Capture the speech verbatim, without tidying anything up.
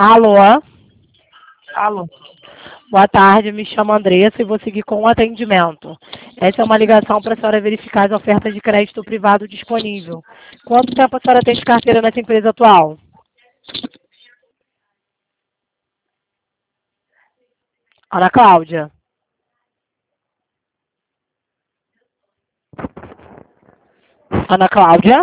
Alô? Alô? Boa tarde, me chamo Andressa e vou seguir com o atendimento. Essa é uma ligação para a senhora verificar as ofertas de crédito privado disponível. Quanto tempo a senhora tem de carteira nessa empresa atual? Ana Cláudia. Ana Cláudia?